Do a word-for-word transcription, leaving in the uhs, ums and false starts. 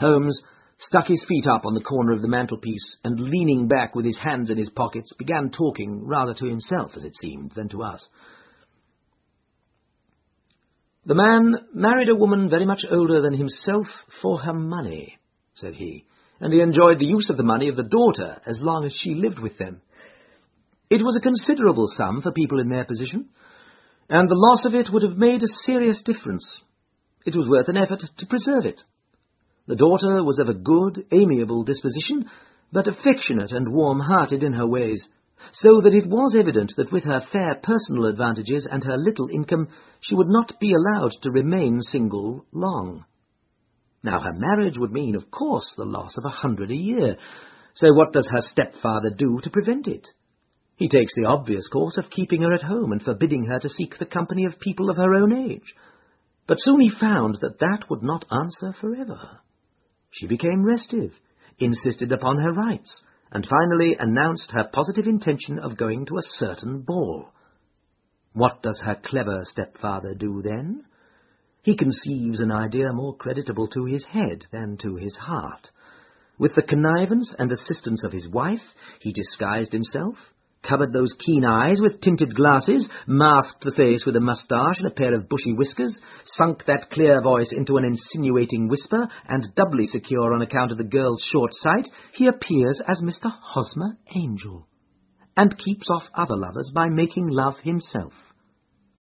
Holmes stuck his feet up on the corner of the mantelpiece, and leaning back with his hands in his pockets, began talking, rather to himself, as it seemed, than to us. "The man married a woman very much older than himself for her money," said he, "and he enjoyed the use of the money of the daughter as long as she lived with them. It was a considerable sum for people in their position, and the loss of it would have made a serious difference. It was worth an effort to preserve it. The daughter was of a good, amiable disposition, but affectionate and warm-hearted in her ways, so that it was evident that with her fair personal advantages and her little income, she would not be allowed to remain single long. Now her marriage would mean, of course, the loss of a hundred a year, so what does her stepfather do to prevent it? He takes the obvious course of keeping her at home and forbidding her to seek the company of people of her own age. But soon he found that that would not answer forever. She became restive, insisted upon her rights, and finally announced her positive intention of going to a certain ball. What does her clever stepfather do then? He conceives an idea more creditable to his head than to his heart. With the connivance and assistance of his wife, he disguised himself, covered those keen eyes with tinted glasses, masked the face with a moustache and a pair of bushy whiskers, sunk that clear voice into an insinuating whisper, and doubly secure on account of the girl's short sight, he appears as Mister Hosmer Angel, and keeps off other lovers by making love himself.